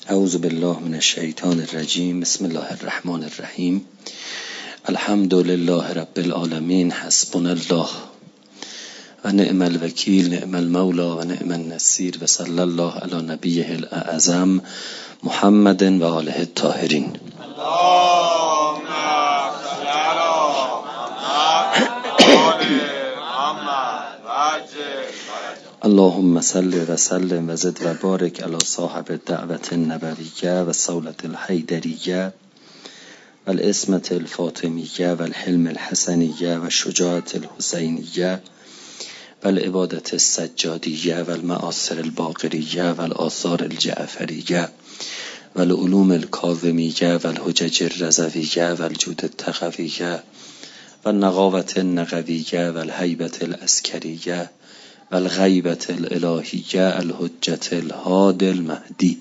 اعوذ بالله من الشیطان الرجیم. بسم الله الرحمن الرحیم. الحمد لله رب العالمین. حسبنا الله و نعم الوکیل، نعم المولا و نعم النصیر، و صلی الله علی نبیه الاعظم محمد و آله الطاهرین. اللهم صل و سلم و زد و بارک علی صاحب الدعوت النبویه و صولت الحیدریه و الاسمت الفاطمیه و الحلم الحسنیه و شجاعت الحسینیه و العبادت السجادیه و المآثر الباقریه و الآثار الجعفریه و العلوم الکاظمیه و الحجج الرضویه و الجود التقویه و النقاوة النقویه و الهیبة العسکریه و الغیبة الالهیه الحجة الهادی المهدی.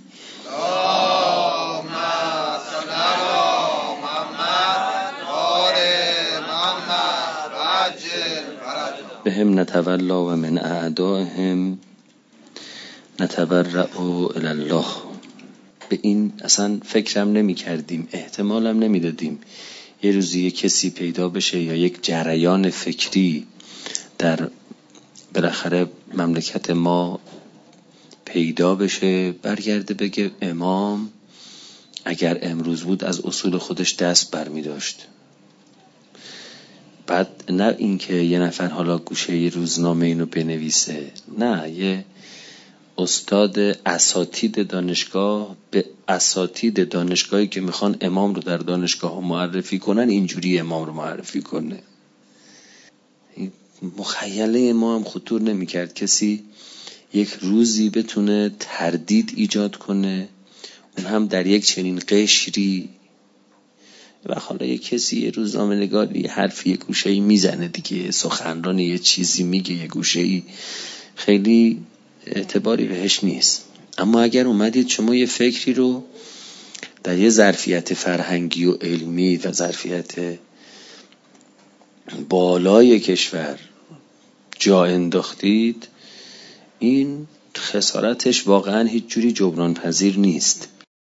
بهم نتولا و من اعدائهم نتبرأ الی الله. به این اصلا فکرم نمی کردیم، احتمالم نمی دادیم یه روزی یک کسی پیدا بشه یا یک جریان فکری در بالاخره مملکت ما پیدا بشه برگرده بگه امام اگر امروز بود از اصول خودش دست برمی داشت. بعد نه اینکه یه نفر حالا گوشه یه روزنامه اینو بنویسه، نه، یه استاد اساتید دانشگاه به اساتید دانشگاهی که میخوان امام رو در دانشگاه معرفی کنن اینجوری امام رو معرفی کنه. مخیله ما هم خطور نمیکرد کسی یک روزی بتونه تردید ایجاد کنه، اون هم در یک چنین قشری. و حالا یک کسی یه روزنامه نگار یه حرفی یه گوشه‌ای میزنه دیگه، سخنران یه چیزی میگه یه گوشه‌ای، خیلی اعتباری بهش نیست. اما اگر اومدید شما یه فکری رو در یه ظرفیت فرهنگی و علمی و ظرفیت بالای کشور جا انداختید، این خسارتش واقعا هیچ جوری جبران پذیر نیست.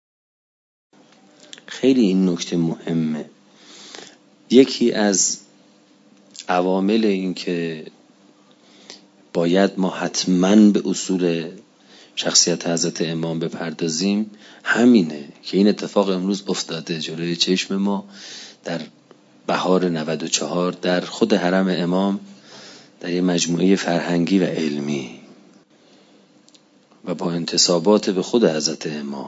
خیلی این نکته مهمه. یکی از عوامل این که باید ما حتما به اصول شخصیت حضرت امام بپردازیم همینه که این اتفاق امروز افتاده جلوی چشم ما در بهار 94 در خود حرم امام، در یه مجموعه فرهنگی و علمی و با انتسابات به خود حضرت امام.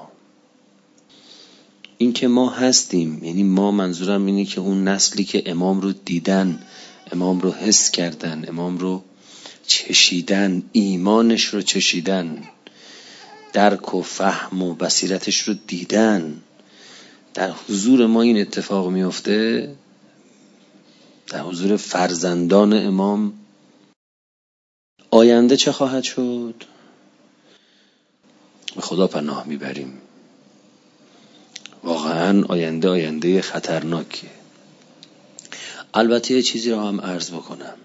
این که ما هستیم، یعنی ما، منظورم اینه که اون نسلی که امام رو دیدن، امام رو حس کردن، امام رو چشیدن، ایمانش رو چشیدن، درک و فهم و بصیرتش رو دیدن، در حضور ما این اتفاق میفته، در حضور فرزندان امام. آینده چه خواهد شد؟ به خدا پناه میبریم. واقعا آینده خطرناکیه. البته یه چیزی رو هم عرض بکنم،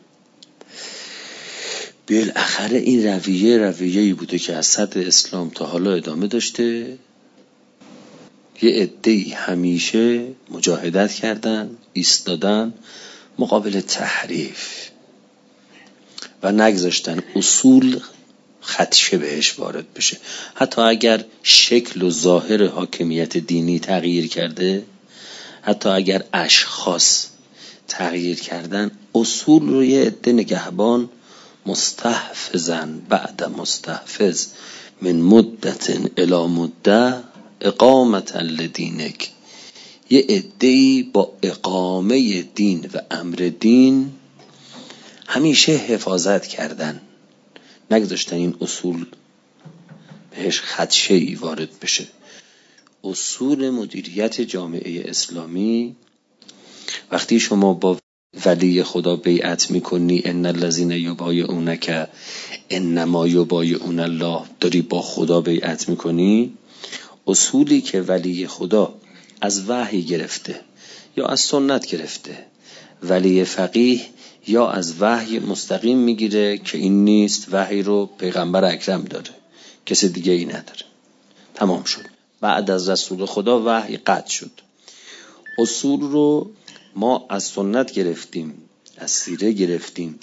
بالاخره این رویه‌ای بوده که از صدر اسلام تا حالا ادامه داشته. یه عده‌ای همیشه مجاهدت کردن، ایستادن مقابل تحریف و نگذاشتن اصول خدشه بهش وارد بشه. حتی اگر شکل و ظاهر حاکمیت دینی تغییر کرده، حتی اگر اشخاص تغییر کردن، اصول رو یه عده نگهبان مستحفظن بعد مستحفظ من مدت الی مدت اقامت لدینک. یه عده‌ای با اقامه دین و امر دین همیشه حفاظت کردن، نگذاشتن این اصول بهش خدشه‌ای وارد بشه. اصول مدیریت جامعه اسلامی، وقتی شما با ولی خدا بیعت میکنی، ان الذین یبایعونک انما یبایعون الله، داری با خدا بیعت میکنی، اصولی که ولی خدا از وحی گرفته یا از سنت گرفته، ولی فقیه یا از وحی مستقیم میگیره که این نیست، وحی رو پیغمبر اکرم داره، کسی دیگه ای نداره، تمام شد. بعد از رسول خدا وحی قطع شد. اصول رو ما از سنت گرفتیم، از سیره گرفتیم،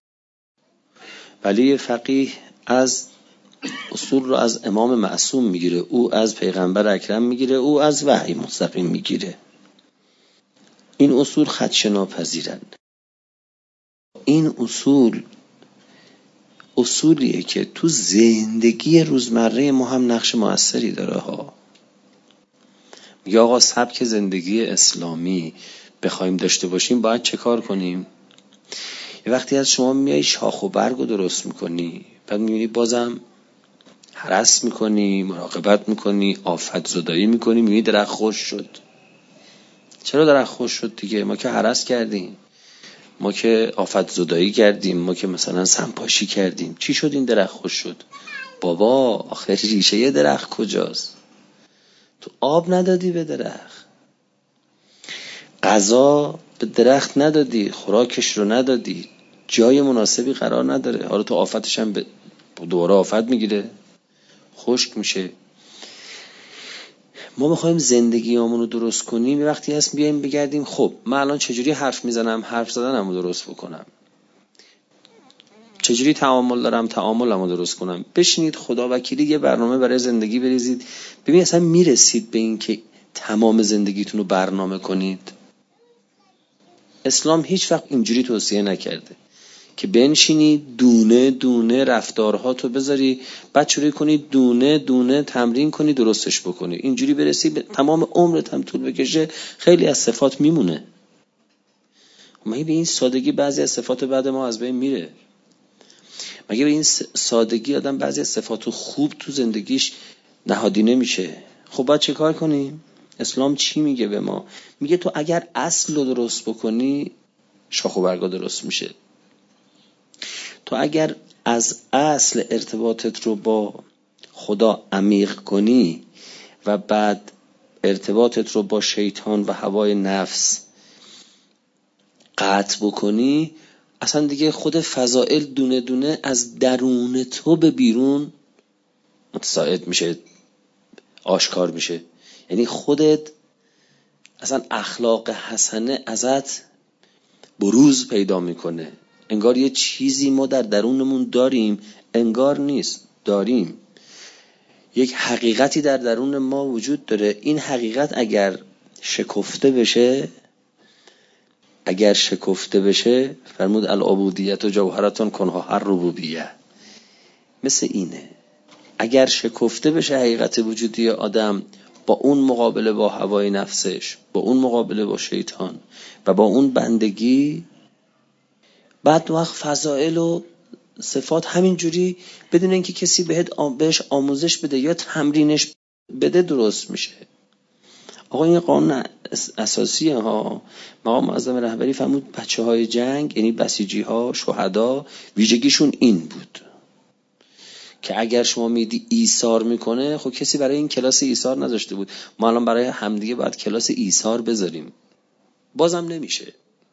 ولی فقیه از اصول رو از امام معصوم میگیره، او از پیغمبر اکرم میگیره، او از وحی مستقیم میگیره. این اصول خدشه ناپذیرند. این اصولیه که تو زندگی روزمره ما هم نقش موثری داره ها. میگه آقا سبک زندگی اسلامی بخوایم داشته باشیم باید چه کار کنیم؟ یه وقتی از شما میای شاخ و برگ رو درست میکنی، بعد میبینی بازم هرس میکنی، مراقبت میکنی، آفت زدایی میکنی، میبینی درخت خوش شد. چرا درخت خوش شد دیگه؟ ما که هرس کردیم، ما که آفت زدایی کردیم، ما که مثلا سمپاشی کردیم. چی شد این درخت خوش شد؟ بابا آخر ریشه یه درخت کجاست؟ تو آب ندادی به درخت، غذا به درخت ندادی، خوراکش رو ندادی، جای مناسبی قرار نداره. حالا تو آفتش هم دوباره آفت میگیره، خشک میشه. ما میخوایم زندگیامون رو درست کنیم، یه وقتی هست بیایم بگردیم خب من الان چجوری حرف میزنم، حرف زدنم رو درست بکنم، چجوری تعامل دارم، تعاملم رو درست کنم. بشینید خدا وکیلی یه برنامه برای زندگی بریزید، ببین اصلا میرسید به این که تمام زندگیتون رو برنامه کنید. اسلام هیچ وقت اینجوری توصیه نکرده که بنشینی دونه دونه رفتارهاتو بذاری بعد شروع کنی دونه دونه تمرین کنی درستش بکنی. اینجوری برسی به تمام عمرت هم طول بکشه، خیلی از صفات میمونه. مگه به این سادگی بعضی از صفات بعد ما از بین میره؟ مگه به این سادگی آدم بعضی از صفات خوب تو زندگیش نهادینه میشه؟ خب باید چه کار کنیم؟ اسلام چی میگه به ما؟ میگه تو اگر اصل رو درست بکنی شاخ و برگا درست میشه. تو اگر از اصل ارتباطت رو با خدا عمیق کنی و بعد ارتباطت رو با شیطان و هوای نفس قطع بکنی، اصلا دیگه خود فضائل دونه دونه از درون تو به بیرون متساعد میشه، آشکار میشه. یعنی خودت اصلا اخلاق حسنه ازت بروز پیدا میکنه. انگار یه چیزی ما در درونمون داریم، انگار نیست، داریم. یک حقیقتی در درون ما وجود داره. این حقیقت اگر شکفته بشه فرمود العبودیت و جوهرتون کنها هر ربوبیه، مثل اینه. اگر شکفته بشه حقیقت وجودی آدم با اون مقابله با هوای نفسش، با اون مقابله با شیطان و با اون بندگی، بعد وقت فضائل و صفات همینجوری بدون اینکه کسی بهش آموزش بده یا تمرینش بده درست میشه. آقا این قانون اساسیه ها. مقام معظم رهبری فرمود بچه‌های جنگ یعنی بسیجی ها، شهدا، ویژگیشون این بود که اگر شما میدی ایثار میکنه، خب کسی برای این کلاس ایثار نذاشته بود. ما الان برای همدیگه باید کلاس ایثار بذاریم، بازم نمیشه.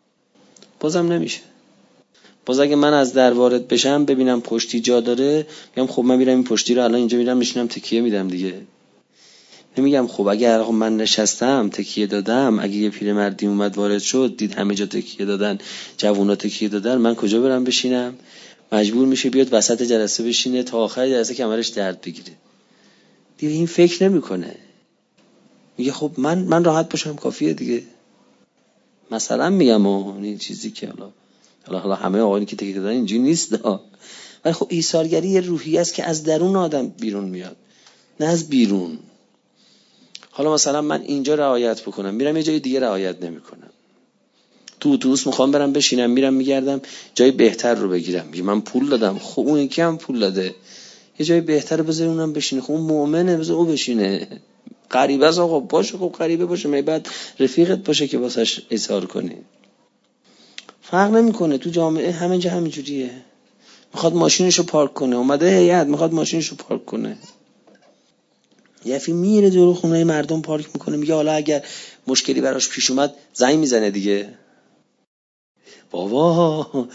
باز اگه من از در وارد بشم ببینم پشتی جا داره، میگم خب من میرم این پشتی رو الان اینجا میرم میشینم تکیه میدم دیگه. نمیگم خب اگر من نشستم تکیه دادم، اگه یه پیرمردی اومد وارد شد دید همه جا تکیه دادن، جوونا تکیه دادن، من کجا برم بشینم؟ مجبور میشه بیاد وسط جلسه بشینه تا آخر جلسه کمرش درد بگیره. دیگه این فکر نمیکنه، میگه خب من راحت باشم کافیه دیگه. مثلا میگم این چیزی که حالا همه آقایانی که تکیه دادن اینجوری نیست ولی خب ایثارگری یه روحیه است که از درون آدم بیرون میاد، نه از بیرون. حالا مثلا من اینجا رعایت بکنم، میرم یه جای دیگه رعایت نمیکنم. تو اتوبوس میخوام برم بشینم، میرم میگردم جای بهتر رو بگیرم. میگم من پول دادم، خب اون یکی هم پول داده، یه جای بهتر رو بذار اونم بشینه. خب اون مؤمنه، بذار او بشینه. غریبه است آقا، باشه خب غریبه باشه، می بعد رفیقت باشه که واسش اظهار کنی. فرق نمیکنه، تو جامعه همه جا همینجوریه. میخواد ماشینشو پارک کنه، اومده هیئت میخواد ماشینشو پارک کنه، یفی میره جلو خونه مردم پارک میکنه، میگه حالا اگر مشکلی براش پیش اومد زنگ میزنه دیگه. بابا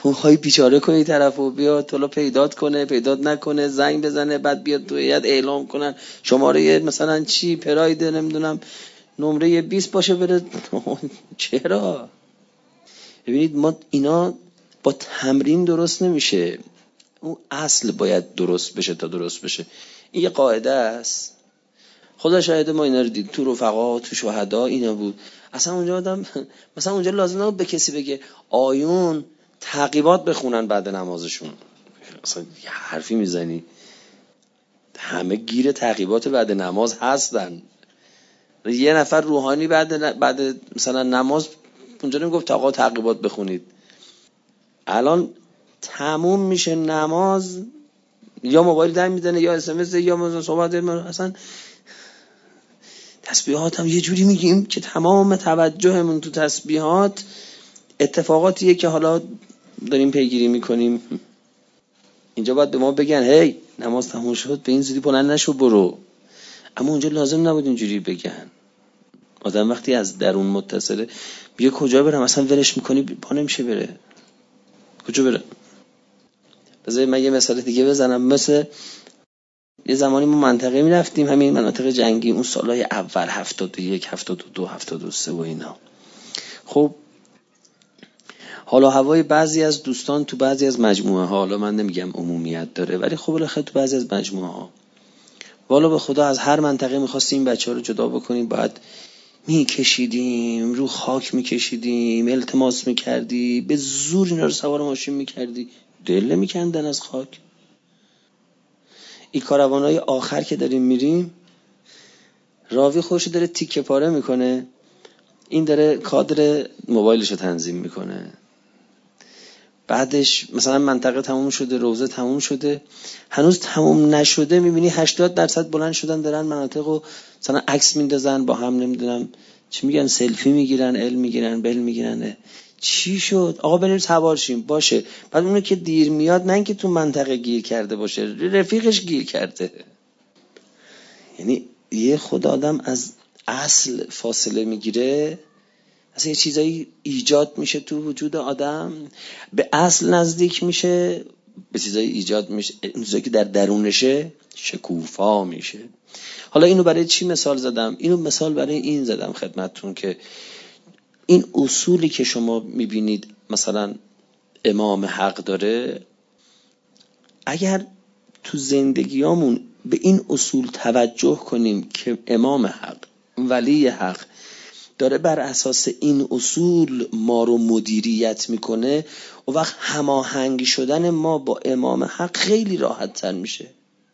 تو های بیچاره کنی طرفو، بیاد حالا پیدات کنه، پیدات نکنه، زنگ بزنه، بعد بیاد تو هیئت اعلام کنن شماره مثلا چی پراید نمیدونم نمره 20 باشه بره. چرا؟ ببینید ما اینا با تمرین درست نمیشه، اون اصل باید درست بشه تا درست بشه. این یه قاعده است، خدا شاهد ما اینا رو دید تو رفقا تو شهدا اینا بود. اصلا اونجا آدم مثلا اونجا لازم نبود به کسی بگه آیون تعقیبات بخونن بعد نمازشون. اصلا یه حرفی میزنی؟ همه گیر تعقیبات بعد نماز هستن. یه نفر روحانی بعد مثلا نماز اونجا نمیگفت آقا تعقیبات بخونید. الان تموم میشه نماز، یا موبایل زنگ میزنه یا اس ام اس یا مثلا صحبت، اصلا تسبیحات هم یه جوری میگیم که تمام توجهمون تو تسبیحات اتفاقاتیه که حالا داریم پیگیری میکنیم. اینجا باید به ما بگن هی نماز تموم شد به این زودی بلند نشو برو، اما اونجا لازم نبود اینجوری بگن. آدم وقتی از درون متصله میگه کجا برم، اصلا ولش میکنی پا نمیشه بره. کجا بره؟ بذارید من یه مثال دیگه بزنم. مثل یه زمانی ما منطقه میرفتیم همین مناطق جنگی، اون سالهای اول 71 72 73 و اینا. خب حالا هوای بعضی از دوستان تو بعضی از مجموعه ها، حالا من نمیگم عمومیت داره ولی خب بالاخره تو بعضی از مجموعه ها والا به خدا از هر منطقه می‌خواستیم این بچه‌ها رو جدا بکنیم، بعد میکشیدیم رو خاک، میکشیدیم التماس میکردی، به زور اینا رو سوار ماشین میکردی، دل نمیکندن از خاک. این کاروانای آخر که داریم میریم، راوی خودشو داره تیکه پاره میکنه، این داره کادر موبایلشو تنظیم میکنه. بعدش مثلا منطقه تموم شده، روزه تموم شده، هنوز تموم نشده میبینی 80% بلند شدن دارن مناطقو مثلا عکس میندازن با هم، نمیدونم چی میگن، سلفی میگیرن، ال میگیرن، بل میگیرن. چی شد؟ آقا بریم سوار شیم. باشه. بعد اونو که دیر میاد، نه اینکه تو منطقه گیر کرده باشه، رفیقش گیر کرده. یعنی یه خدا آدم از اصل فاصله میگیره، اصلا یه چیزایی ایجاد میشه تو وجود آدم، به اصل نزدیک میشه، به چیزایی ایجاد میشه، چیزایی که در درونشه شکوفا میشه. حالا اینو برای چی مثال زدم؟ اینو مثال برای این زدم خدمتتون که این اصولی که شما میبینید مثلا امام حق داره، اگر تو زندگیامون به این اصول توجه کنیم که امام حق، ولی حق داره بر اساس این اصول ما رو مدیریت میکنه، و وقت هماهنگ شدن ما با امام حق خیلی راحت تر میشه.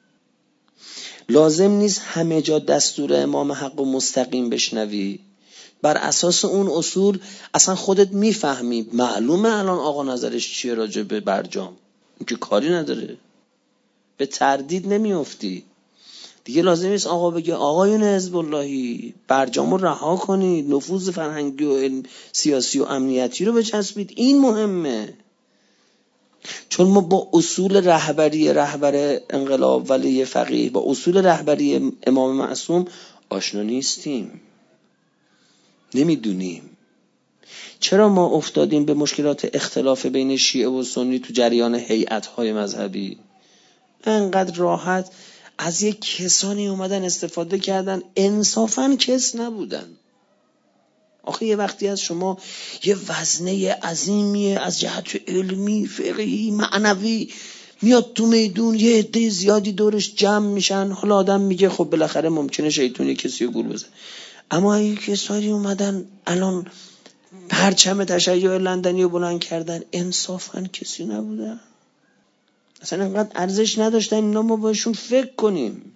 لازم نیست همه جا دستور امام حق رو مستقیم بشنوی، بر اساس اون اصول اصلا خودت میفهمی، معلومه الان آقا نظرش چیه راجع به برجام، این که کاری نداره، به تردید نمیافتی. دیگه لازم نیست آقا بگه آقایون حزب اللهی برجامو رها کنید، نفوذ فرهنگی و سیاسی و امنیتی رو بچسبید، این مهمه. چون ما با اصول رهبر انقلاب ولی فقیه، با اصول رهبری امام معصوم آشنا نیستیم، نمیدونیم. چرا ما افتادیم به مشکلات اختلاف بین شیعه و سنی تو جریان هیئت‌های مذهبی؟ انقدر راحت از یک کسانی اومدن استفاده کردن انصافاً کس نبودن. آخه یه وقتی از شما یه وزنه عظیمیه از جهت علمی، فقهی، معنوی میاد تو میدون، یه عده زیادی دورش جمع میشن، حالا آدم میگه خب بالاخره ممکنه شیطونی کسی رو گول بزنه، اما این کسانی اومدن الان پرچم تشیع لندنی رو بلند کردن، انصافاً کسی نبودن، اصلا انقدر ارزش نداشتن اینا ما باشون فکر کنیم.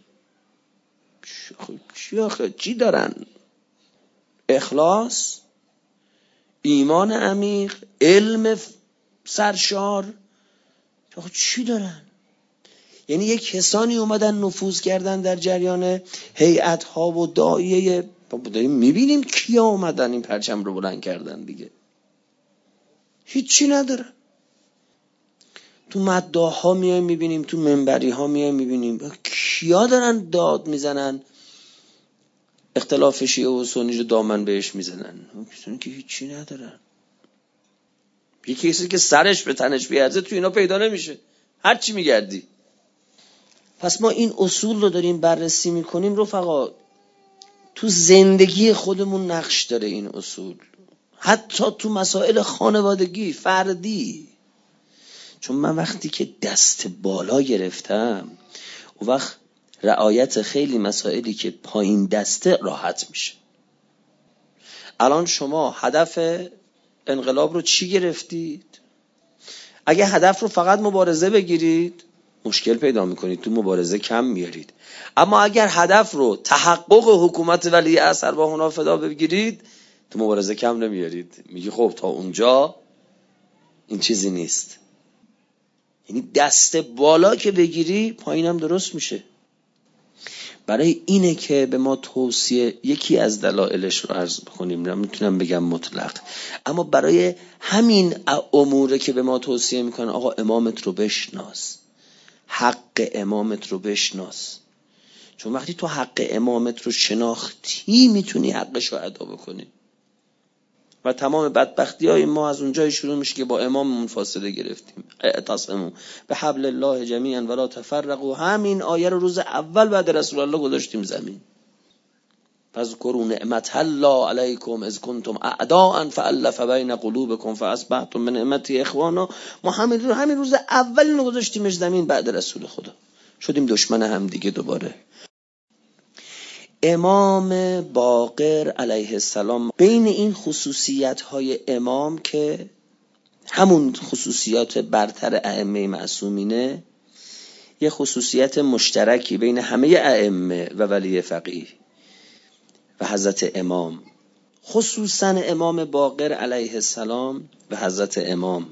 چی دارن؟ اخلاص، ایمان عمیق، علم سرشار، چی دارن؟ یعنی یک کسانی اومدن نفوذ کردن در جریان هیئت ها و داعیه، داریم میبینیم کیا اومدن این پرچم رو بلند کردن دیگه، هیچی ندارن. تو مداح ها میایم میبینیم، تو منبری ها میایم میبینیم کیا دارن داد میزنن، اختلاف شیعه و سنی رو دامن بهش میزنن، کسانی که هیچی ندارن. یکی کسی که سرش به تنش بیارزه تو اینا پیدا نمیشه، هر چی میگردی. پس ما این اصول رو داریم بررسی میکنیم رفقا، تو زندگی خودمون نقش داره این اصول، حتی تو مسائل خانوادگی فردی. چون من وقتی که دست بالا گرفتم اون وقت رعایت خیلی مسائلی که پایین دسته راحت میشه. الان شما هدف انقلاب رو چی گرفتید؟ اگه هدف رو فقط مبارزه بگیرید مشکل پیدا میکنید، تو مبارزه کم میارید. اما اگر هدف رو تحقق حکومت ولی عصر با اونا فدا بگیرید تو مبارزه کم نمیارید. میگی خب تا اونجا این چیزی نیست. یعنی دست بالا که بگیری پایینم درست میشه. برای اینه که به ما توصیه، یکی از دلایلش رو عرض بکنیم، نمیتونم بگم مطلق، اما برای همین اموره که به ما توصیه میکنن آقا امامت رو بشناس، حق امامت رو بشناس. چون وقتی تو حق امامت رو شناختی میتونی حقش رو ادا بکنی. و تمام بدبختی های ما از اونجای شروع میشه که با اماممون فاصله گرفتیم. اعتصموا بحبل الله جمیعا ولا تفرقوا، همین آیه رو روز اول بعد رسول الله گذاشتیم زمین. فاذکروا نعمت الله علیکم اذ کنتم اعداء فالف بین قلوبکم فاصبحتم بنعمته اخوانا. ما همین روز اول اینو گذاشتیمش زمین بعد رسول خدا، شدیم دشمن هم دیگه دوباره. امام باقر علیه السلام بین این خصوصیت‌های امام که همون خصوصیات برتر ائمه معصومینه، یه خصوصیت مشترکی بین همه ائمه و ولی فقیه و حضرت امام، خصوصا امام باقر علیه السلام و حضرت امام،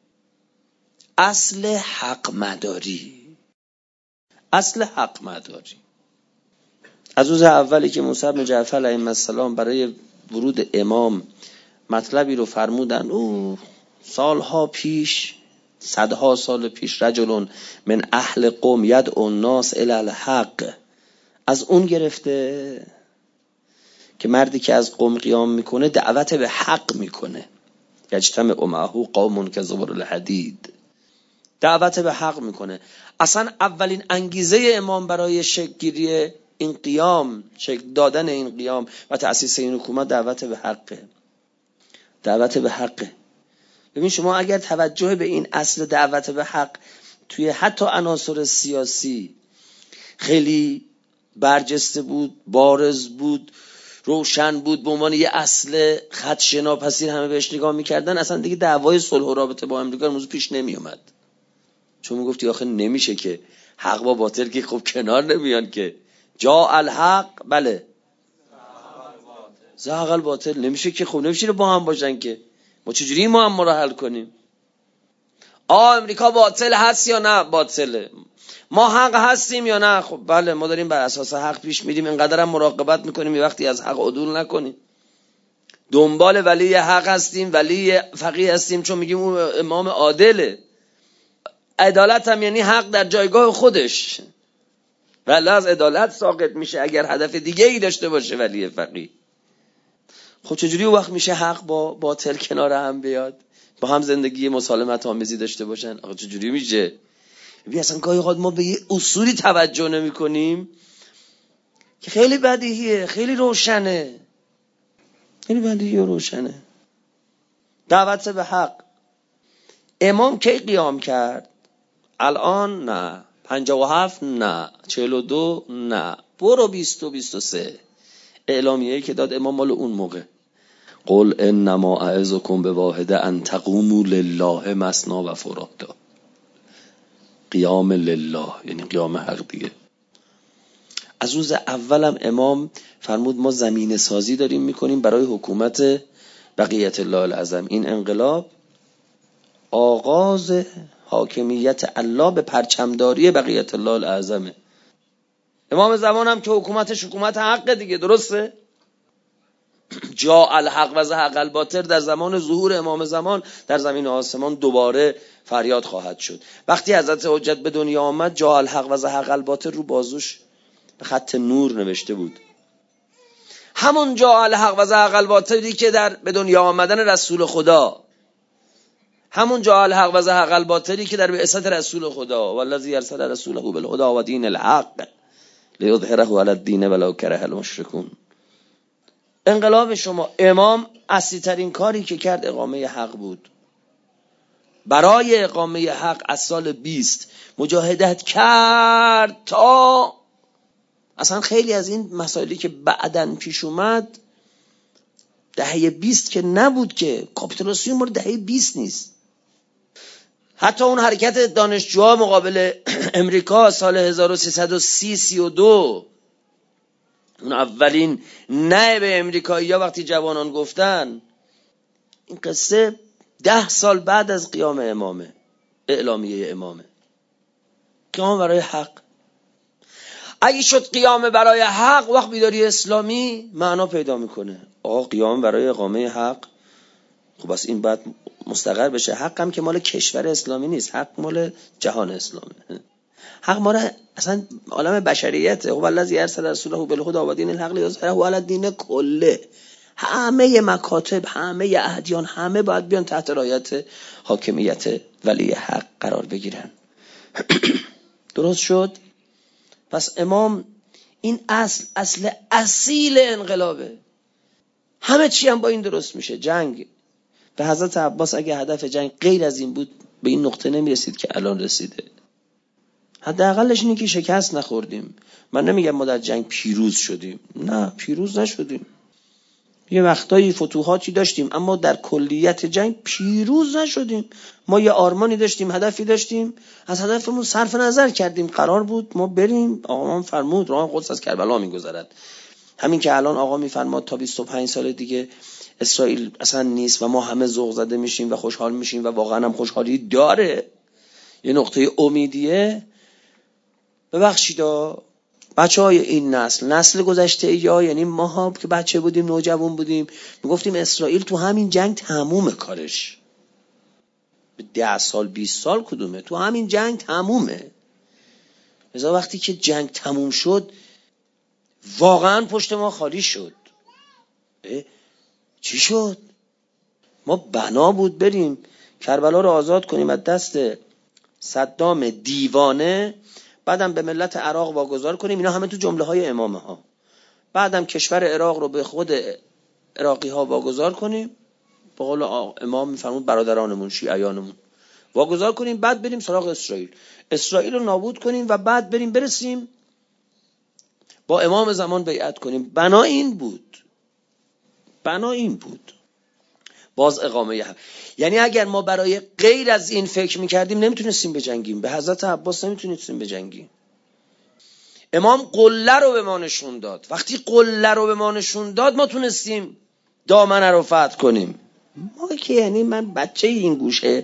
اصل حق مداری. اصل حق مداری از روز اولی که موسی بن جعفر علیه السلام برای ورود امام مطلبی رو فرمودن، او سالها پیش، صدها سال پیش، رجل من اهل قوم یدعو الناس الی الحق، از اون گرفته که مردی که از قوم قیام میکنه دعوت به حق میکنه. یجتمع معه قوم کزبر الحدید، دعوت به حق میکنه. اصلا اولین انگیزه امام برای شکل گیری این قیام، شکل دادن این قیام و تأسیس این حکومت دعوت به حقه. دعوت به حقه. ببین شما اگر توجه به این اصل دعوت به حق توی حتی عناصر سیاسی خیلی برجسته بود، بارز بود، روشن بود، به عنوان یه اصل خدشه ناپذیر همه بهش نگاه میکردن، اصلا دیگه دعوای صلح و رابطه با امریکا موضوع پیش نمی اومد. چون میگفتی آخه نمیشه که حق با باطل که خب کنار نمیان که، جا الحق بله زهق الباطل، نمیشه که، خب نمیشه با هم باشن که. ما چجوری ما هم رو حل کنیم؟ امریکا باطل هست یا نه باطله؟ ما حق هستیم یا نه؟ خب بله ما داریم بر اساس حق پیش میریم، اینقدر هم مراقبت میکنیم یه وقتی از حق عدول نکنیم. دنبال ولی حق هستیم، ولی فقیه هستیم، چون میگیم اون امام عادله. عدالت هم یعنی حق در جایگاه خودش، ولی از عدالت ساقط میشه اگر هدف دیگه ای داشته باشه ولی فقیه. خب چجوری وقت میشه حق با باطل کنار هم بیاد، با هم زندگی مسالمت آمیزی داشته باشن؟ آقا چجوری میشه؟ ببین اصلا گاهی اوقات ما به یه اصولی توجه نمی کنیم که خیلی بدیهیه، خیلی روشنه، خیلی بدیهیه و روشنه. دعوت به حق. امام کی قیام کرد؟ الان نه، 57 نه، 42 نه، برو 20 و 23. اعلامیه‌ای که داد امام مال اون موقع. قل انما اعظکم بواحده ان تقوموا لله مثنی و فرادا. قیام لله یعنی قیام حق دیگه. از روز اولم امام فرمود ما زمینه سازی داریم میکنیم برای حکومت بقیت الله العظم. این انقلاب آغاز حاکمیت الله به پرچمداری بقیت الله العظمه. امام زمان هم که حکومتش حکومت حق دیگه، درسته؟ جا الحق و زهق الباطل در زمان ظهور امام زمان در زمین آسمان دوباره فریاد خواهد شد. وقتی حضرت حجت به دنیا آمد جا الحق و زهق الباطل رو بازوش به خط نور نوشته بود. همون جا الحق و زهق الباطلی که در به دنیا آمدن رسول خدا همون جاء الحق و زهق الباطلی که در بعثت رسول خدا والذی ارسل رسوله بالهدی و دین الحق لیظهره علی الدین ولو کره المشرکون. انقلاب شما، امام اصلی ترین کاری که کرد اقامه حق بود. برای اقامه حق از سال 20 مجاهدت کرد تا اصلا خیلی از این مسائلی که بعداً پیش اومد دهه 20 که نبود، که کاپیتولاسیون مورد دهه 20 نیست. حتی اون حرکت دانشجوها مقابل امریکا سال 1332 اون اولین نه به امریکایی‌ها وقتی جوانان گفتن، این قصه 10 سال بعد از قیام امامه، اعلامیه امامه. قیام برای حق. اگه شد قیام برای حق، وقت بیداری اسلامی معنا پیدا میکنه. آقا قیام برای اقامه حق، خب بس این بعد مستقر بشه. حق هم که مال کشور اسلامی نیست، حق مال جهان اسلامه. حق مال اصلا عالم بشریته. خب الذی ارسل رسوله بالهدی و دین الحق لیظهره علی الدین کله. همه مکاتب، همه ادیان، همه باید بیان تحت رعایت حاکمیت ولی حق قرار بگیرن. درست شد؟ پس امام این اصل اصیل انقلابه. همه چی هم با این درست میشه. جنگ به حضرت عباس اگه هدف جنگ غیر از این بود به این نقطه نمیرسید که الان رسیده. حداقلش اینه که شکست نخوردیم. من نمیگم ما در جنگ پیروز شدیم، نه پیروز نشدیم. یه وقتایی فتوحاتی داشتیم اما در کلیت جنگ پیروز نشدیم. ما یه آرمانی داشتیم، هدفی داشتیم، از هدفمون صرف نظر کردیم. قرار بود ما بریم، آقا فرمود راه قدس از کربلا میگذرد. همین که الان آقا میفرماد تا 25 سال دیگه اسرائیل اصلا نیست و ما همه ذوق زده میشیم و خوشحال میشیم و واقعا هم خوشحالی داره، یه نقطه امیدیه. ببخشید بچهای این نسل گذشته یا یعنی ما که بچه بودیم، نوجوان بودیم، میگفتیم اسرائیل تو همین جنگ تمومه کارش. 10 سال 20 سال کدومه، تو همین جنگ تمومه. مثلا وقتی که جنگ تموم شد واقعا پشت ما خالی شد. چی شد؟ ما بنا بود بریم کربلا رو آزاد کنیم از دست صدام دیوانه، بعدم به ملت عراق واگذار کنیم. اینا همه تو جمله های امامه ها. بعدم کشور عراق رو به خود عراقی ها واگذار کنیم، به قول امام میفرمود برادرانمون، شیعیانمون واگذار کنیم، بعد بریم سراغ اسرائیل رو نابود کنیم و بعد برسیم با امام زمان بیعت کنیم. بنا این بود. باز اقامه حق. یعنی اگر ما برای غیر از این فکر میکردیم نمیتونستیم بجنگیم. به حضرت عباس نمیتونستیم بجنگیم. امام قله رو به ما نشون داد. وقتی قله رو به ما نشون داد ما تونستیم دامنه رو فتح کنیم. ما که یعنی من بچه این گوشه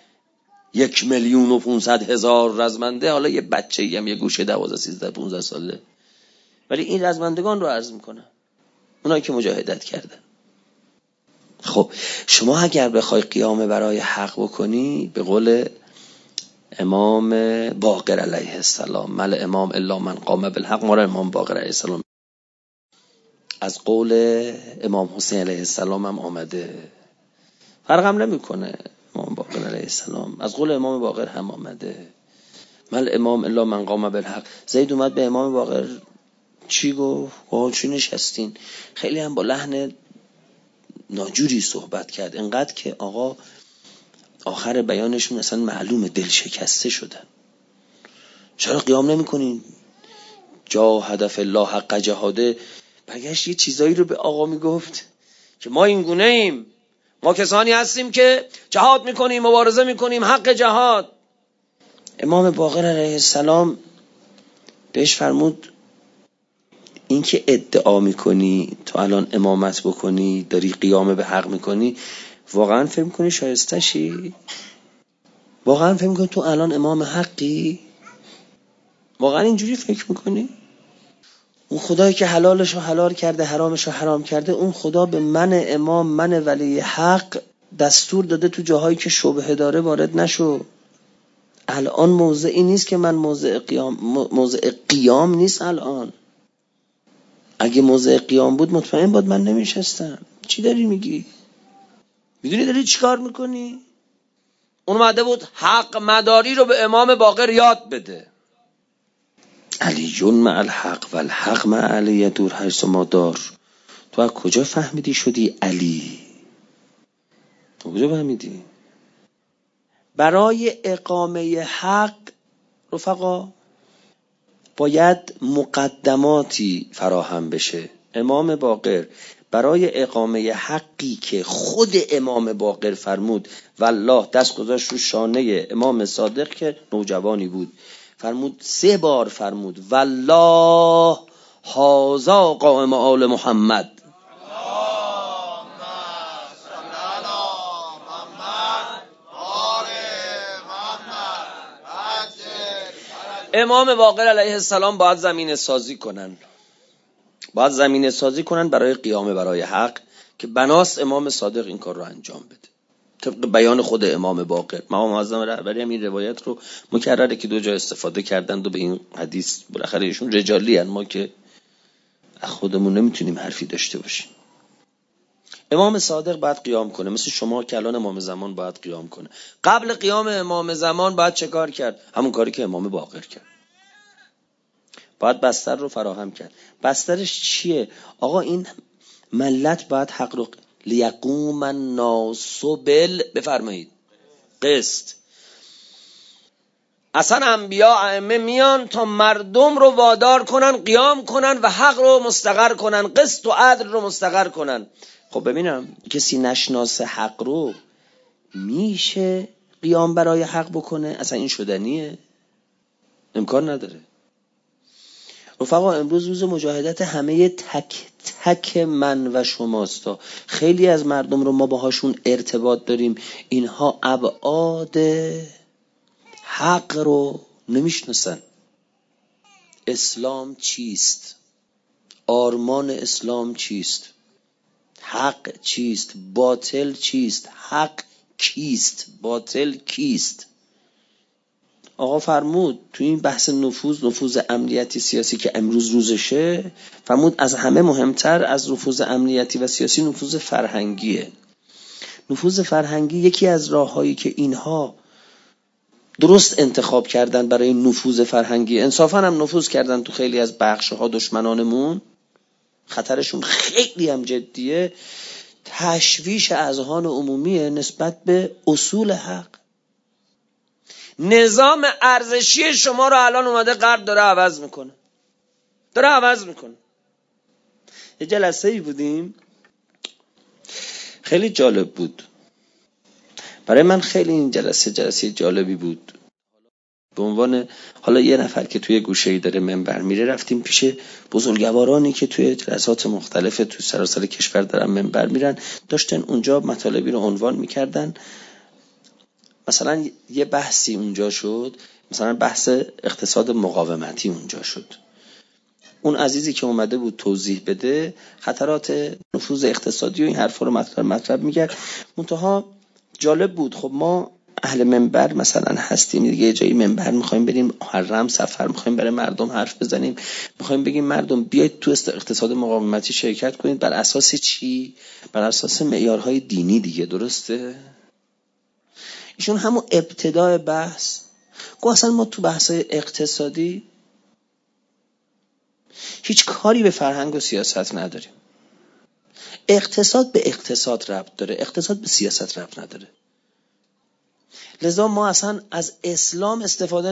1,500,000 رزمنده، حالا یه بچه‌ای هم یه گوشه 12 13 15 ساله، ولی این رزمندگان رو عرض میکنم، اونایی که مجاهدت کردن. خب شما اگر بخوای قیام برای حق بکنی، به قول امام باقر علیه السلام، مل امام الا من قام بالحق، ما را امام باقر علیه السلام از قول امام حسین علیه السلام هم آمده، فرقم نمیکنه. امام باقر علیه السلام از قول امام باقر هم آمده، مل امام الا من قام بالحق. زید اومد به امام باقر چی گفت؟ چی نشستین؟ خیلی هم با لحن ناجوری صحبت کرد، انقدر که آقا آخر بیانشون اصلا معلومه دل شکسته شدن. چرا قیام نمی کنین؟ جاهد فی الله حق جهاده. برگشت یه چیزایی رو به آقا میگفت که ما این گونه ایم، ما کسانی هستیم که جهاد میکنیم، مبارزه میکنیم، حق جهاد. امام باقر علیه السلام بهش فرمود این که ادعا میکنی تو الان امامت بکنی، داری قیام به حق میکنی، واقعا فکر میکنی شایسته شی؟ واقعا فکر میکنی تو الان امام حقی؟ واقعا اینجوری فکر میکنی؟ اون خدایی که حلالش رو حلال کرده، حرامش رو حرام کرده، اون خدا به من امام، من ولی حق دستور داده تو جاهایی که شبهه داره وارد نشو. الان موضعی نیست که من موضع قیام نیست الان. اگه موضع قیام بود مطمئن بود من نمیشستم. چی داری میگی؟ میدونی داری چی کار میکنی؟ اون اومده بود حق مداری رو به امام باقر یاد بده. علیون مع الحق و الحق مع علی دور حیث ما دار. تو از کجا فهمیدی شدی علی؟ تو کجا فهمیدی؟ برای اقامه حق رفقا باید مقدماتی فراهم بشه. امام باقر برای اقامه حقی که خود امام باقر فرمود والله دست گذاشت رو شانه امام صادق که نوجوانی بود، فرمود 3 بار فرمود والله هذا قائم آل محمد. امام باقر علیه السلام باید زمینه سازی کنن، باید زمینه سازی کنن برای قیام برای حق که بناست امام صادق این کار رو انجام بده طبق بیان خود امام باقر. مقام معظم رهبری هم این روایت رو مکرره که 2 جا استفاده کردند و به این حدیث بالاخره ایشون رجالی هستند، ما که خودمون نمیتونیم حرفی داشته باشیم. امام صادق باید قیام کنه، مثل شما که الان امام زمان باید قیام کنه. قبل قیام امام زمان باید چه کار کرد؟ همون کاری که امام باقر کرد. باید بستر رو فراهم کرد. بسترش چیه؟ آقا این ملت باید حق رو لیقوم الناس بفرمایید قسط. اصلا انبیا ائمه میان تا مردم رو وادار کنن قیام کنن و حق رو مستقر کنن، قسط و عدل رو مستقر کنن. خب ببینم کسی نشناسه حق رو میشه قیام برای حق بکنه؟ اصلا این شدنیه؟ امکان نداره. رفقا امروز روز مجاهدت همه تک تک من و شماستا. خیلی از مردم رو ما باهاشون ارتباط داریم، اینها ابعاد حق رو نمیشناسن. اسلام چیست؟ آرمان اسلام چیست؟ حق چیست؟ باطل چیست؟ حق کیست؟ باطل کیست؟ آقا فرمود تو این بحث نفوذ امنیتی سیاسی که امروز روزشه، فرمود از همه مهمتر از نفوذ امنیتی و سیاسی نفوذ فرهنگیه. نفوذ فرهنگی یکی از راههایی که اینها درست انتخاب کردن برای نفوذ فرهنگی، انصافا هم نفوذ کردن تو خیلی از بخش‌ها دشمنانمون، خطرشون خیلی هم جدیه، تشویش اذهان عمومیه نسبت به اصول حق. نظام ارزشی شما رو الان اومده غرب داره عوض میکنه. یه جلسه‌ای بودیم خیلی جالب بود برای من، خیلی این جلسه جالبی بود. به عنوان حالا یه نفر که توی گوشه‌ای داره منبر میره، رفتیم پیش بزرگوارانی که توی جلسات مختلف تو سراسر کشور دارن منبر میرن، داشتن اونجا مطالبی رو عنوان میکردن. مثلا یه بحثی اونجا شد، مثلا بحث اقتصاد مقاومتی اونجا شد. اون عزیزی که اومده بود توضیح بده خطرات نفوذ اقتصادی و این حرفا رو مطرح میکرد. منتها جالب بود. خب ما اهل منبر مثلا هستیم دیگه، جایی منبر میخوایم بریم محرم سفر، میخوایم برای مردم حرف بزنیم، میخوایم بگیم مردم بیاید تو اقتصاد مقاومتی شرکت کنید. بر اساس چی؟ بر اساس معیارهای دینی دیگه، درسته؟ ایشون همون ابتدای بحث گفت اصلا ما تو بحثای اقتصادی هیچ کاری به فرهنگ و سیاست نداریم. اقتصاد به اقتصاد ربط داره، اقتصاد به سیاست ربط نداره. لذا ما اصلا از اسلام استفاده